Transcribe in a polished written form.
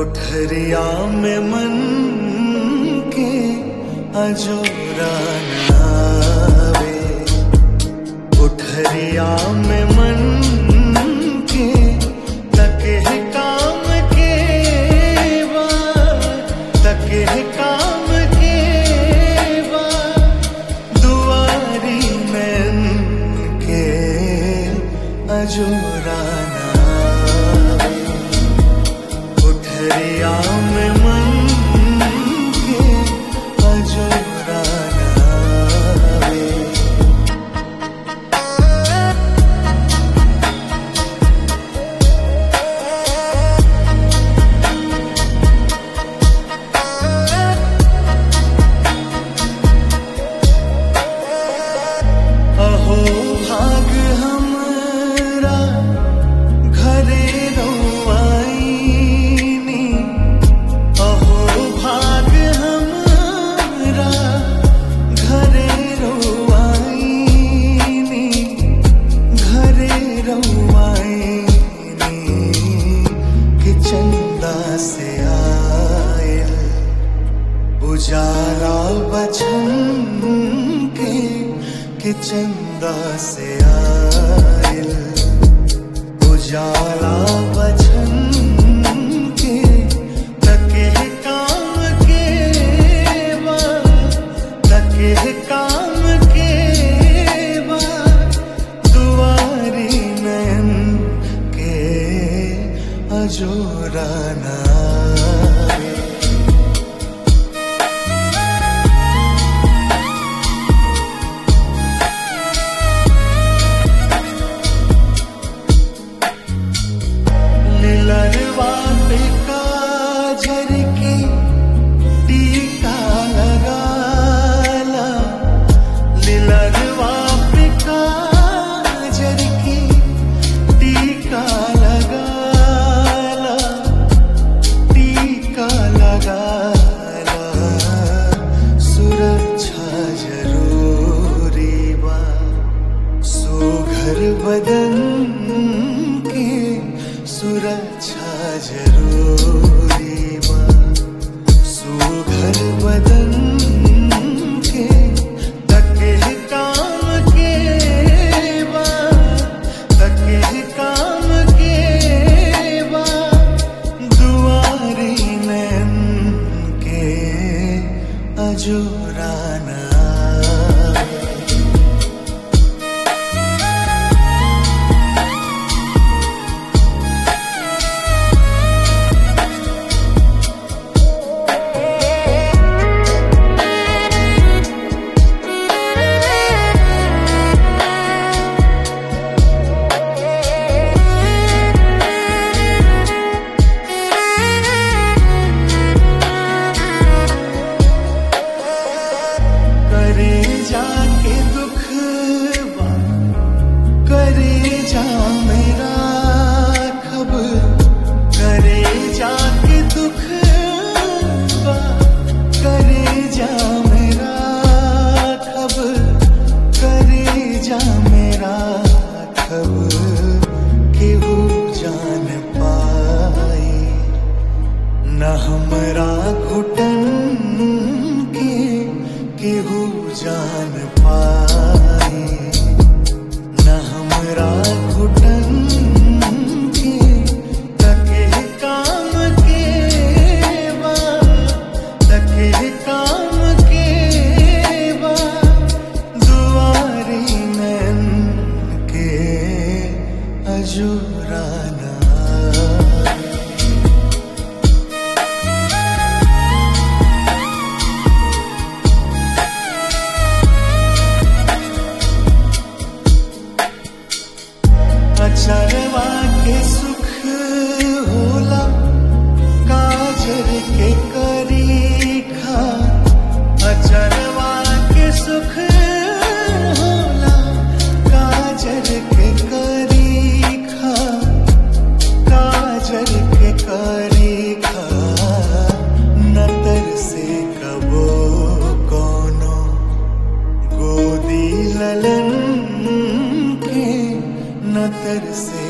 कोठरिया में मन के अजोरा नावे, कोठरिया में मन के तके काम के बा, तके काम के बा, दुआरी में के अजोरा कोठरिया में मन के अजोरा नावे। अहो भाग हमरा घरे रउआईनी, अहो भाग हमरा घरे रउआईनी, घरे रउआईनी कि चंदा से आयल उजाला बचन के, कि चंदा से आयल उजाला बचन के, तके काम के बा, तके काम के बा, दुआरी नैन के अजोरा नावे। लिलरवा पे काजर की टीका लगाला, लिलरवा पे काजर की टीका लगाला, टीका लगाला, सुरक्षा जरूरी बा, सुघर बदन के सुरक्षा जरूरी बा, सुघर बदन के तके काम के बा, तके काम के बा, दुआरी नैन के अजोरा नावे। करे जाके दुख बा, करे जा मेरा खब, करे जाके दुख बा, करे जा मेरा खब, करे जा मेरा खब, केहू जान पाई न हमरा घुटन के, केहू जान पाई न हमरा घुटन के, तके काम के बा, तके काम के बा, दुआरी नैन के अजोरा नावे। अचरवा के सुख होला काजर के करीखा, अचरवा के सुख होला काजर के करीखा, काजर के करीखा, नतर से कबो कोनो गोदी ललन के, नतर से